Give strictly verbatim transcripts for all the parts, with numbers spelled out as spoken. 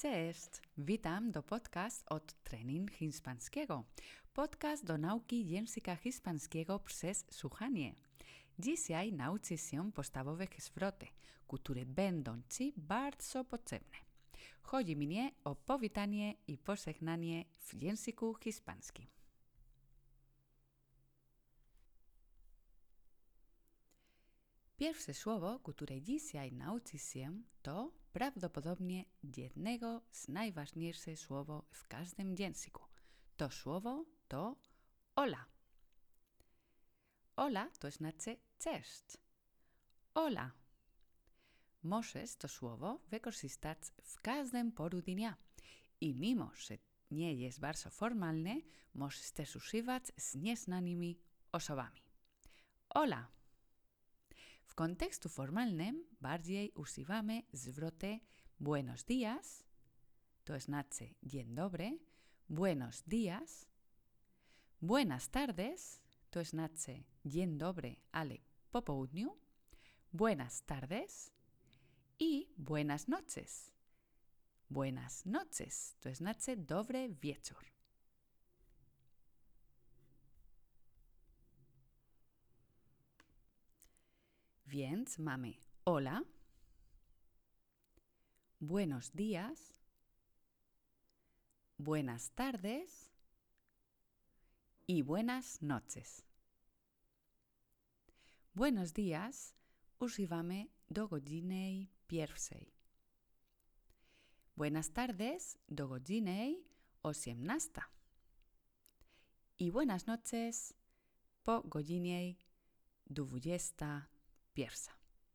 Cześć! Witam do podcast od Trening Hiszpańskiego. Podcast do nauki języka hiszpańskiego przez słuchanie. Dzisiaj nauczysz się podstawowych zwrotek, które będą Ci bardzo potrzebne. Chodzi mnie o powitanie i pożegnanie w języku hiszpańskim. Pierwsze słowo, które dzisiaj nauczysz się, to prawdopodobnie jednego z najważniejszych słów w każdym języku. To słowo to hola. Hola to znaczy cześć. Hola. Możesz to słowo wykorzystać w każdym poru dnia. I mimo, że nie jest bardzo formalne, możesz też używać z nieznanymi osobami. Hola. W kontekstu formalnym bardziej używamy zwroty buenos días, to znaczy dzień dobry, buenos días, buenas tardes, to znaczy dzień dobry, ale po południu, buenas tardes i buenas noches. Buenas noches, to znaczy dobry wieczór. Więc mamy hola, buenos días, buenas tardes y buenas noches. Buenos días używamy do godziny pierwszej. Buenas tardes do godziny osiemnastej. I buenas noches po godzinie dwudziestej pierwszej.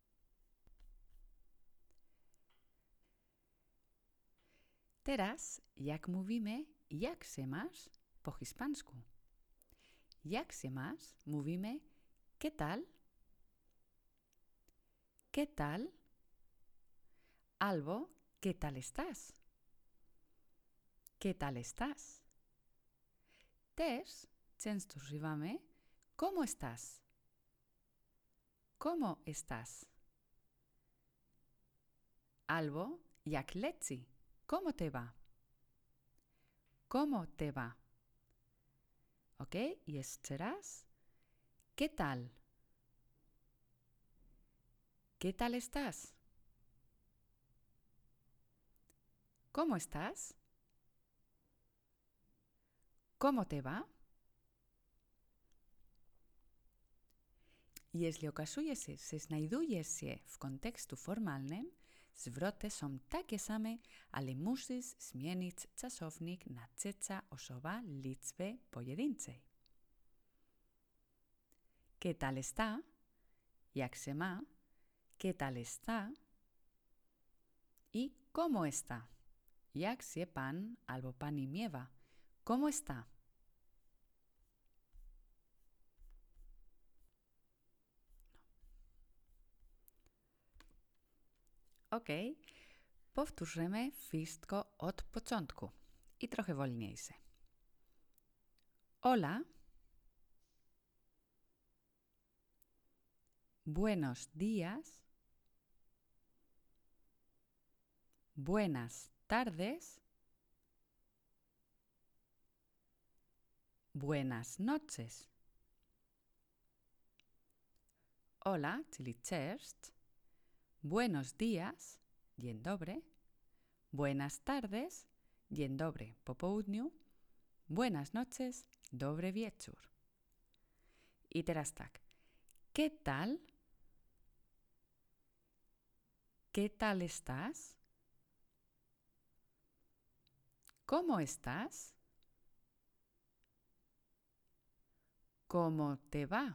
Teraz, jak mówimy, jak się masz po hiszpańsku? Jak się masz, mówimy ¿qué tal? ¿Qué tal? Albo ¿qué tal estás? ¿Qué tal estás? Też często używamy ¿cómo estás? ¿Cómo estás? Albo jak leci? ¿Cómo te va? ¿Cómo te va? ¿Ok? I jeszcze raz. ¿Qué tal? ¿Qué tal estás? ¿Cómo estás? ¿Cómo te va? Jeśli okazuje się, że znajdujesz się w kontekstu formalnym, zwroty są takie same, ale musisz zmienić czasownik na trzecia osoba liczby pojedynczej. ¿Qué tal está? Jak się ma? ¿Qué tal está? I ¿cómo está? Jak się pan albo pani miewa? ¿Cómo está? Ok, powtórzymy wszystko od początku i trochę wolniejsze. Hola, buenos días, buenas tardes, buenas noches. Hola, czyli cześć. Buenos días, dzień dobry. Buenas tardes, dzień dobry po południu. Buenas noches, dobry wieczór. I teraz tak. ¿Qué tal? ¿Qué tal estás? ¿Cómo estás? ¿Cómo te va?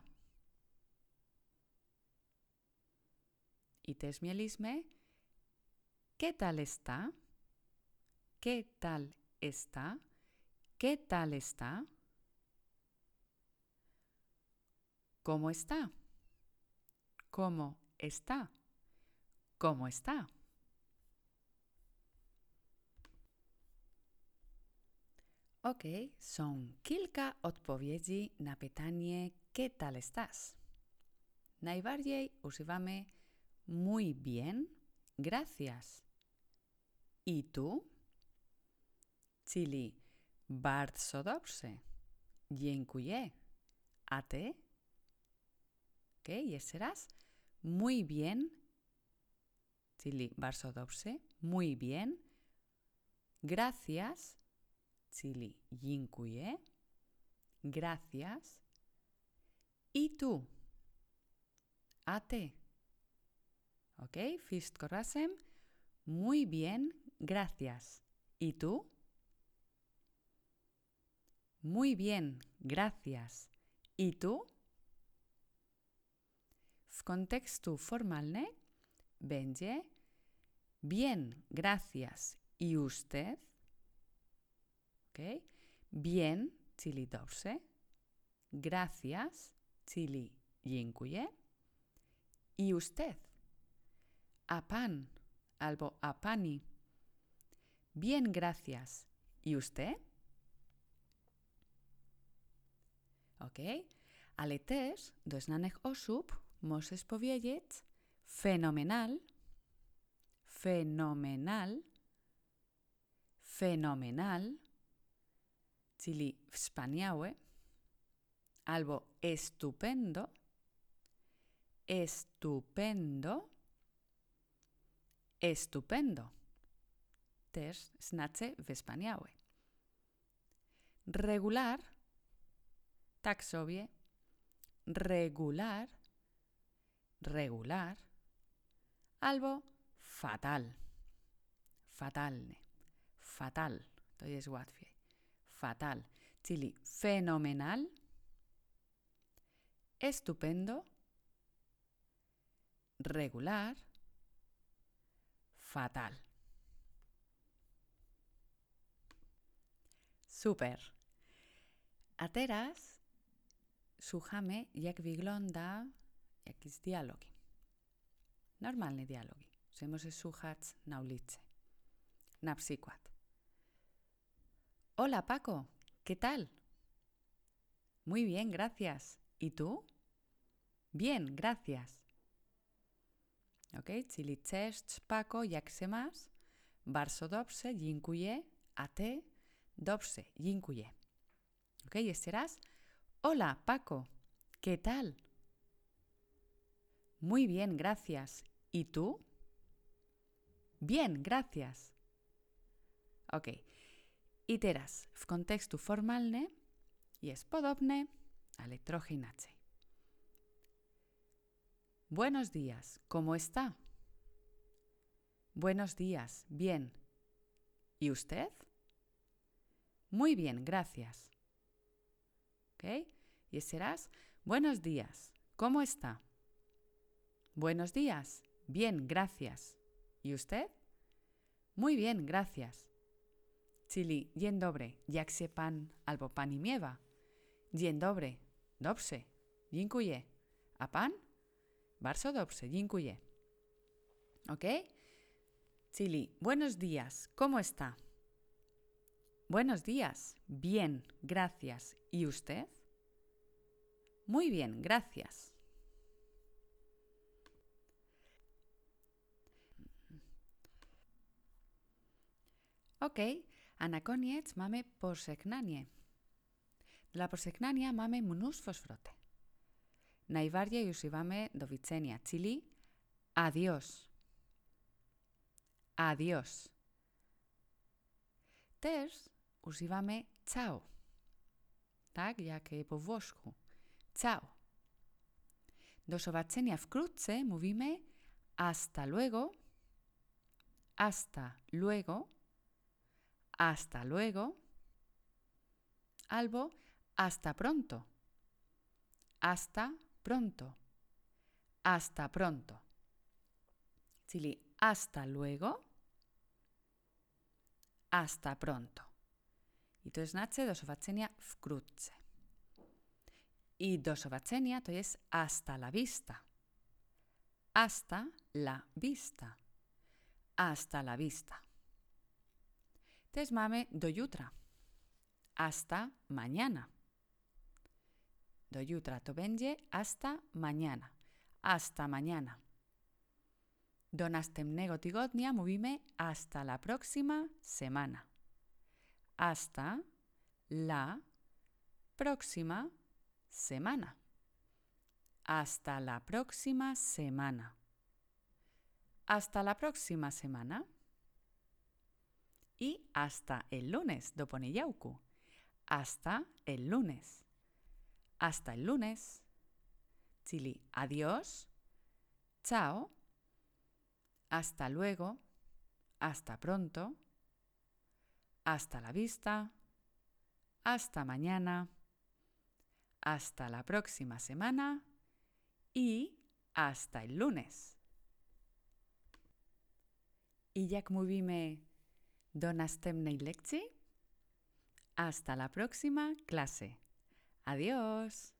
I też mieliśmy ¿qué tal está? ¿Qué tal está? ¿Qué tal está? ¿Cómo está? ¿Cómo está? ¿Cómo está? Ok, są kilka odpowiedzi na pytanie ¿qué tal estás? Najbardziej używamy muy bien, gracias. ¿Y tú? czyli bardzo dobrze. Dziękuję. A ty? Ok, jeszcze raz. Muy bien, czyli bardzo dobrze. Muy bien. Gracias, czyli dziękuję. Gracias. I tu? A ty? Ok, wszystko razem. Muy bien, gracias. I tu? Muy bien, gracias. I tu? W kontekstu formalnym będzie bien, gracias. I usted? Ok? Bien, czyli dobrze. Gracias, czyli dziękuję. I usted? A pan albo a pani. Bien, gracias. I usted? Ok? Ale też do znanych osób możesz powiedzieć fenomenal, fenomenal, fenomenal, czyli wspaniałe, albo estupendo, estupendo, estupendo. Też znaczy wspaniałe. Regular, tak sobie, regular, regular, albo fatal, fatalny, fatal, to jest łatwiej, fatal, czyli fenomenal, estupendo, regular, fatal. Super. A teraz słuchamy, jak wygląda jakieś dialogi. Normalne dialogi, że możesz słuchać na ulicy. Na przykład. Hola Paco, ¿qué tal? Muy bien, gracias. ¿Y tú? Bien, gracias. Ok, czyli cześć Paco, jak się masz? Bardzo dobrze, dziękuję. A ty? Dobrze, dziękuję. Ok, jeszcze raz. Hola Paco, ¿qué tal? Muy bien, gracias. ¿Y tú? Bien, gracias. Ok. I teraz w kontekstu formalnym jest podobne, ale trochę inaczej. Buenos días, ¿cómo está? Buenos días, bien. ¿Y usted? Muy bien, gracias. ¿Ok? Y serás, buenos días, ¿cómo está? Buenos días, bien, gracias. ¿Y usted? Muy bien, gracias. Czyli dzień dobry, jak się pan albo pani miewa? Dzień dobry, dobrze, dziękuję. A pan? Bardzo dobrze, dziękuję. ¿Ok? Czyli buenos días, ¿cómo está? Buenos días, bien, gracias. ¿Y usted? Muy bien, gracias. Ok, a na koniec mamy pożegnanie. Dla pożegnania mamy mnóstwo zwrotek. Najbardziej używamy do widzenia, czyli adios. Adios. Też używamy ciao. Tak, jak po włosku. Ciao. Do zobaczenia wkrótce mówimy hasta luego, hasta luego, hasta luego, albo hasta pronto, hasta pronto, hasta pronto. Czyli hasta luego, hasta pronto. I to znaczy do zobaczenia wkrótce. I do zobaczenia to jest hasta la vista. Hasta la vista. Hasta la vista. Też mamy do jutra. Hasta mañana. Do jutra to będzie hasta mañana. Hasta mañana. Do następnego tygodnia mówimy hasta la próxima semana. hasta la próxima semana. Hasta la próxima semana. Hasta la próxima semana. Y hasta el lunes, do ponellaŭku. Hasta el lunes. Hasta el lunes. Czyli adiós, chao, hasta luego, hasta pronto, hasta la vista, hasta mañana, hasta la próxima semana y hasta el lunes. I jak mówimy do następnej lekcji? Hasta la próxima clase. Adiós.